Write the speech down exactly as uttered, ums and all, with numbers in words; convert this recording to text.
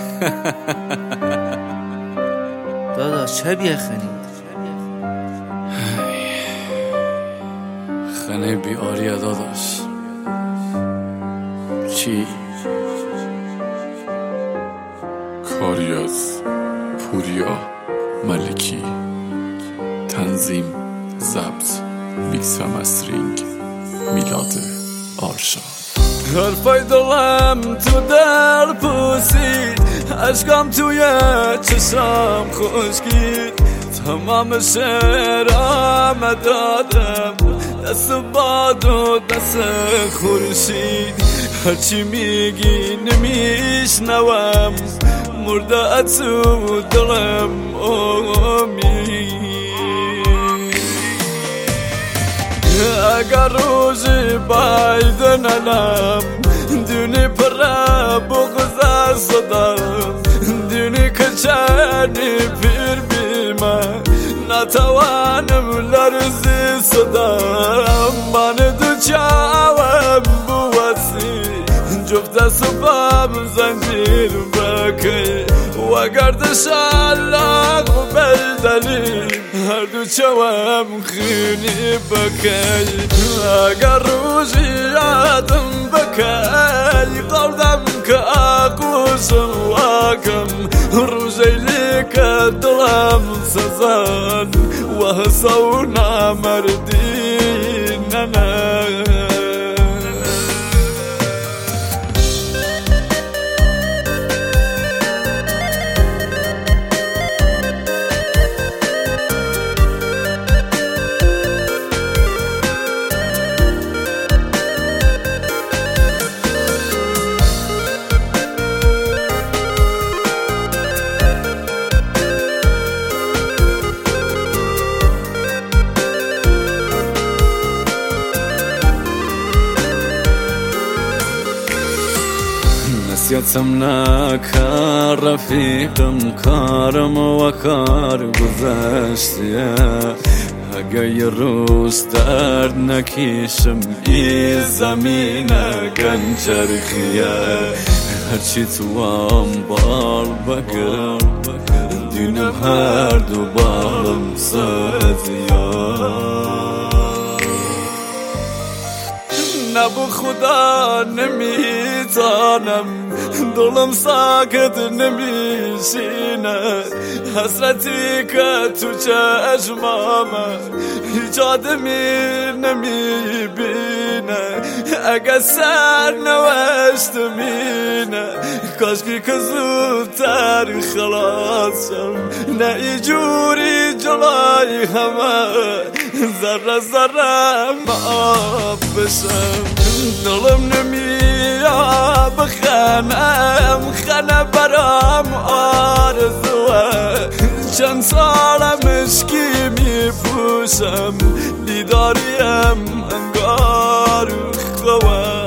داداش چه بیخنی؟ خنه بیاریه داداش. چی؟ کاری از پوریا ملکی، تنظیم ضبط میکس و مسترینگ میلاد آرشاد. حرفای دلم تو در پوسید، عشقم توی چشم خشکید، تمام شعرام دادم دست باد و دست خورشید. هرچی میگی نمیشنوم، مرده تو دلم امید. اگر روزی باید ننم، دونی پر بغض صدام، دونی کچانی پیر بیمه، نتوانم لرزی صدام. من دو چاوم بوسی، جفت صبام زنجیر بکی، و گردش علاق و بلدلی، هر دو چاوم خیلی بکی. اگر روزی یادم بکی، قردم که آقوسم واکم، روزی لیک دلم سزان، و حسو نامردی ننه. نسيتم نكار رفيقم كارم وكار گذشتیه. اگه روز درد نکیشم ای زمینه گنجرخیه. هرچی تو هم بال بگر دینم هر دو بالم سازیه. نبو خدا نمیتانم، دلم ساکت نمیشینه. حسرتی که تو چشمامه هیچ آدمی نمیبینه. اگه سر نوشت مینه، کاشکی که زودتر خلاص شم، نه ایجوری جلای همه ذره ذره آب بشم. دلم نمیاد بخنم، خنه برام آرزوه. چند سالم اشکی میپوشم، دیداریم انگار خواه.